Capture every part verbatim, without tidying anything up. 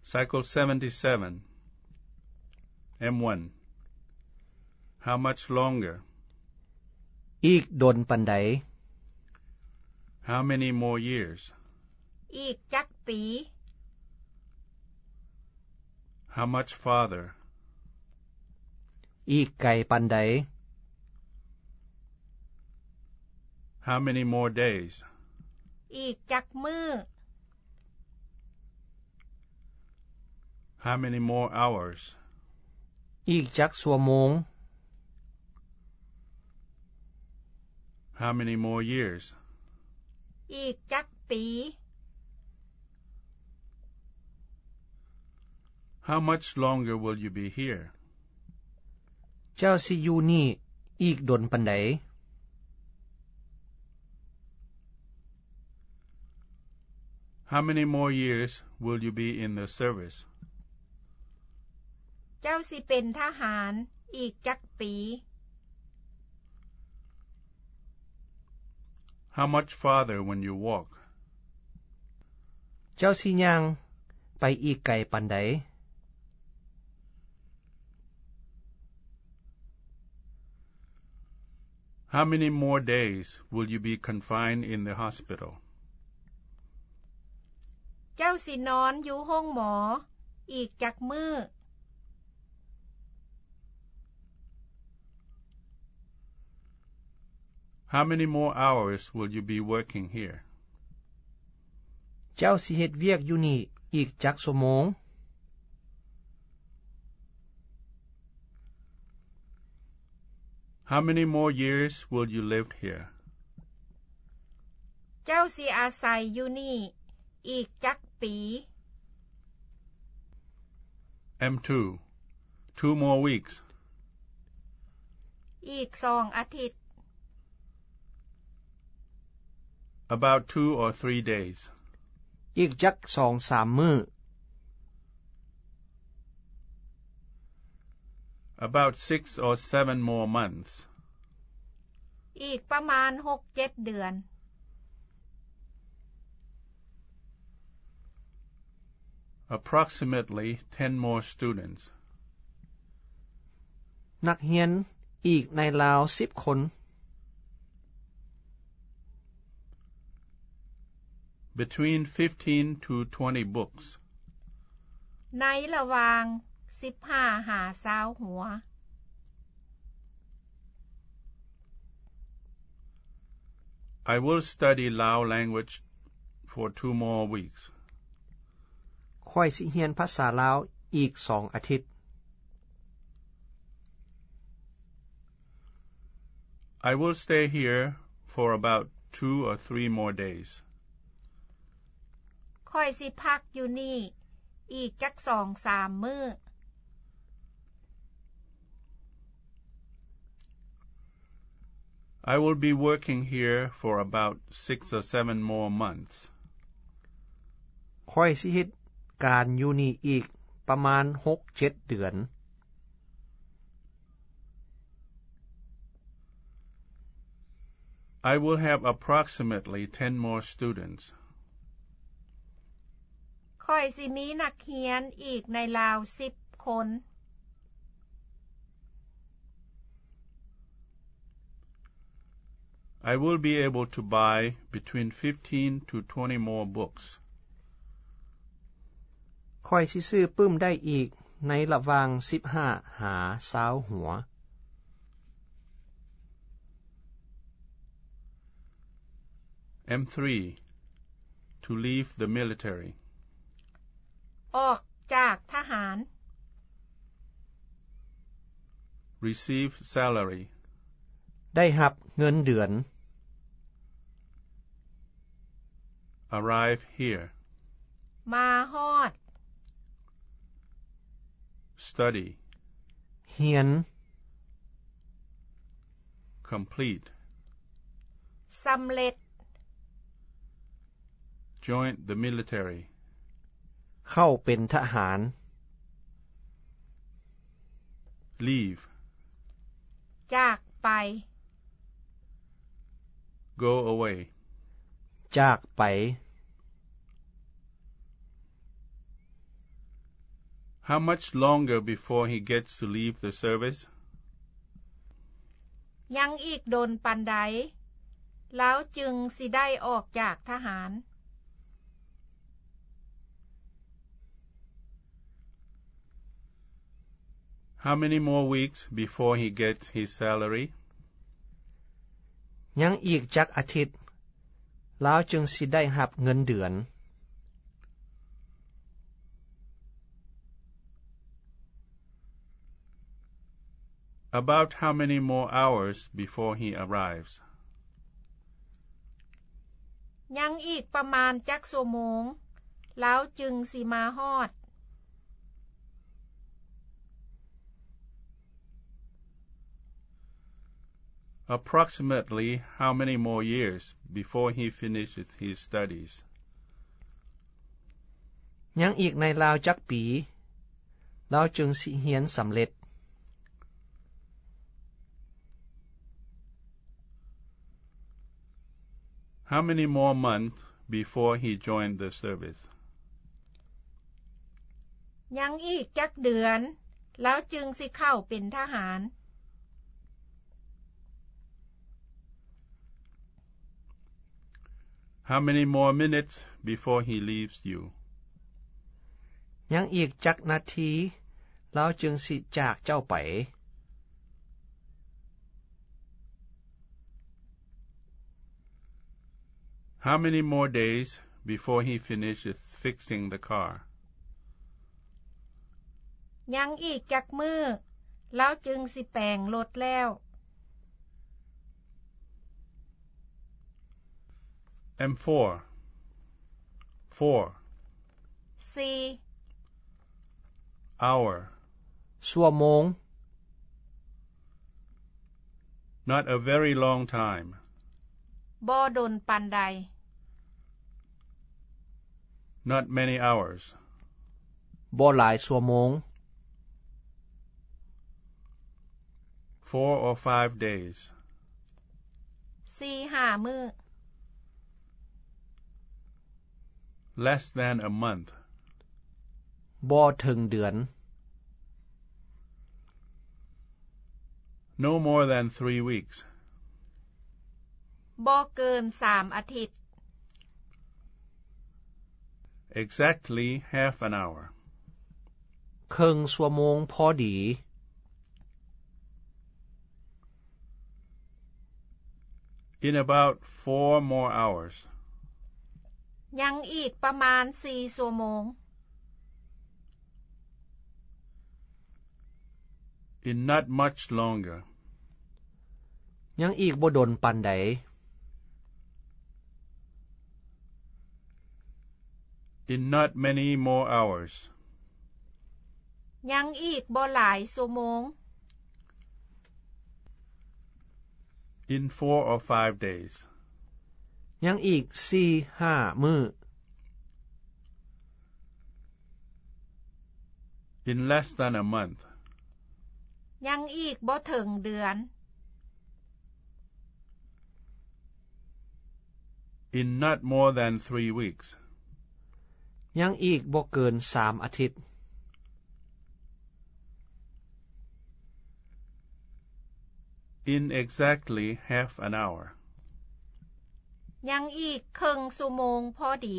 Cycle seventy-seven. M one. How much longer? อีกดนปานใด How many more years? อีกจักปี How much farther? อีกไกลปานใด How many more days? อีกจักมื้อ How many more hours? อีกจักชั่วโมง How many more years? อีกจักปี How much longer will you be here? เจ้าสิอยู่นี่อีกดนปานใด How many more years will you be in the service? เจ้าสิเป็นทหารอีกจักปี How much farther when you walk? เจ้าสิย่างไปอีกไกลปานใด How many more days will you be confined in the hospital? เจ้าสินอนอยู่ห้องหมออีกจักมื้อ How many more hours will you be working here? เจ้าสิเฮ็ดเวียกอยู่นี่อีกจักชั่วโมง How many more years will you live here? เจ้าสิอาศัยอยู่นี่อีกจักปี M two. Two more weeks. อีกสองอาทิตย์ About two or three days. อีกจักสองสามมื้อ About six or seven more months. อีกประมาณ หกเจ็ด เดือน Approximately ten more students. นักเรียนอีกในราวสิบคน Between fifteen to twenty books. ในระหว่างสิบห้าหายี่สิบหัว I will study Lao language for two more weeks. ข้อยสิเรียนภาษาลาวอีกสองอาทิตย์ I will stay here for about two or three more days. ข้อยสิพักอยู่นี่อีกจักสองสามมื้อ I will be working here for about six or seven more months. ข้อยสิเฮ็ดการอยู่นี่อีกประมาณ หกเจ็ด เดือน I will have approximately ten more students. ข้อยสิมีนักเรียนอีกในราวสิบคน I will be able to buy between fifteen to twenty more books. ข้อยสิซื้อปึ้มได้อีกในระหว่างสิบห้าหายี่สิบหัว M three. To leave the military. ออกจากทหาร Receive salary. ได้รับเงินเดือน Arrive here. มาฮอด Study. เรียน Complete. สำเร็จ Join the military. เข้าเป็นทหาร Leave. จากไป Go away. จากไป How much longer before he gets to leave the service? ยังอีกโดนปานใดแล้วจึงสิได้ออกจากทหาร How many more weeks before he gets his salary? ยังอีกจักอาทิตย์แล้วจึงสิได้รับเงินเดือน About how many more hours before he arrives? ยังอีกประมาณจักชั่วโมงแล้วจึงสิมาฮอด Approximately how many more years before he finishes his studies? ยังอีกในราวจักปีแล้วจึงสิเรียนสำเร็จ How many more months before he joined the service? ยังอีกจักเดือนแล้วจึงสิเข้าเป็นทหาร How many more minutes before he leaves you? ยังอีกจักนาทีแล้วจึงสิจากเจ้าไป How many more days before he finishes fixing the car? ยังอีกจักมื้อแล้วจึงสิแปลงรถแล้ว M four. Four. สี่ Hour. ชั่วโมง Not a very long time. บ่ดนปานใด Not many hours. บ่หลายชั่วโมง Four or five days. สี่ห้ามื้อ Less than a month. บ่ถึงเดือน No more than three weeks. บ่เกินสามอาทิตย์ Exactly half an hour. ครึ่งชั่วโมงพอดี In about four more hours. ยังอีกประมาณสี่ชั่วโมง In not much longer. ยังอีกบ่ดนปานใด In not many more hours. ยังอีกบ่หลายชั่วโมง In four or five days. ยังอีก สี่ห้า มื้อ In less than a month. ยังอีกบ่ถึงเดือน In not more than three weeks. ยังอีกบ่เกินสามอาทิตย์ In exactly half an hour. ยังอีกครึ่งชั่วโมงพอดี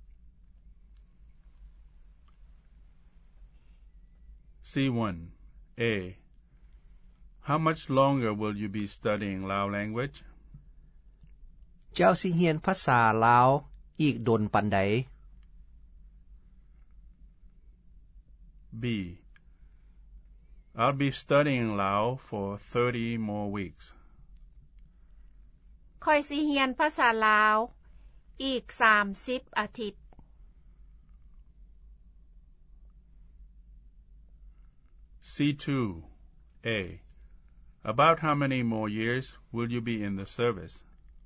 C one. A. How much longer will you be studying Lao language? เจ้าสิเรียนภาษาลาวอีกดนปานใด B. I'll be studying Lao for thirty more weeks. ค่อยสิเรียนภาษาลาวอีกสามสิบอาทิตย์ C two. A. About how many more years will you be in the service?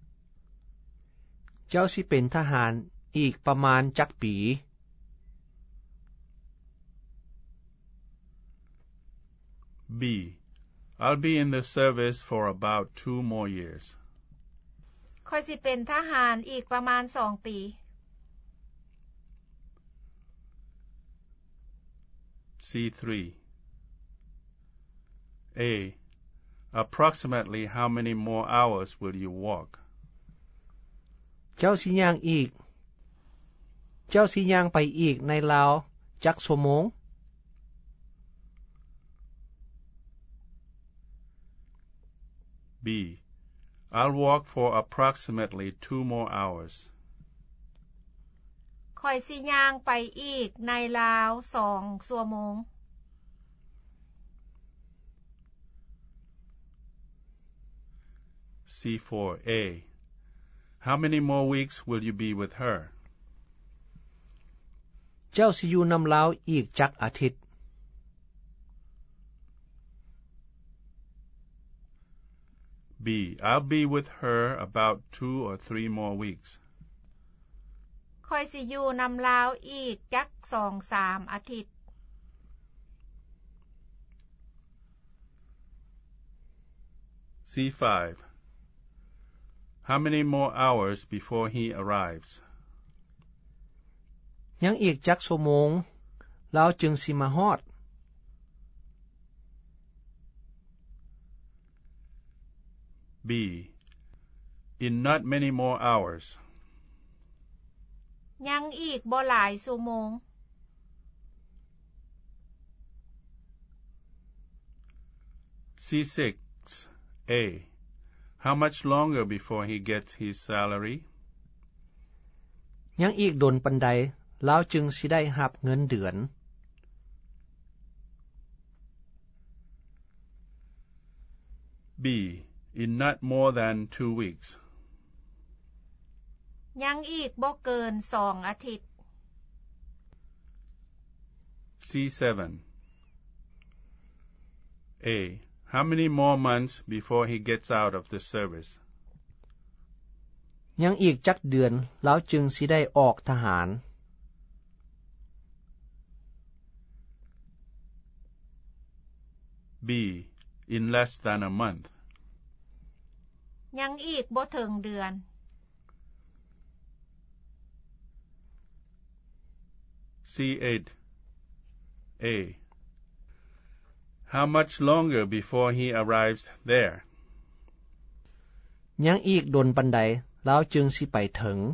เจ้าสิเป็นทหารอีกประมาณจักปี B. I'll be in the service for about two more years. ค่อยสิเป็นทหารอีกประมาณสองปี C C three. A. Approximately how many more hours will you walk? เจ้าสิย่างอีก เจ้าสิย่างไปอีกในราวจักชั่วโมง B. I'll walk for approximately two more hours. ข้อยสิย่างไปอีกในราวสองชั่วโมง C four. A. How many more weeks will you be with her? เจ้าสิอยู่นำลาวอีกจักอาทิตย์ B. I'll be with her about two or three more weeks. ข้อยสิอยู่นำลาวอีกจักสองสามอาทิตย์ C five. How many more hours before he arrives? ยังอีกจักชั่วโมงลาวจึงสิมาฮอด B. In not many more hours. ยังอีกบ่หลายชั่วโมง C six. A. How much longer before he gets his salary? ยังอีกดนปานใดลาวจึงสิได้รับเงินเดือน B. In not more than two weeks. ยังอีกบ่เกินสองอาทิตย์ C seven. A. How many more months before he gets out of the service? ยังอีกจักเดือนลาวจึงสิได้ออกทหาร B. In less than a month. ยังอีกบ่ถึงเดือน C eight. A. How much longer before he arrives there? ยังอีกดนปานใดลาวจึงสิไปถึง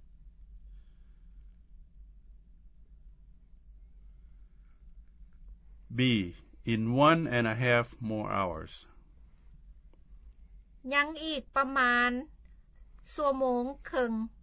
B. In one and a half more hours. ยังอีกประมาณชั่วโมงครึ่ง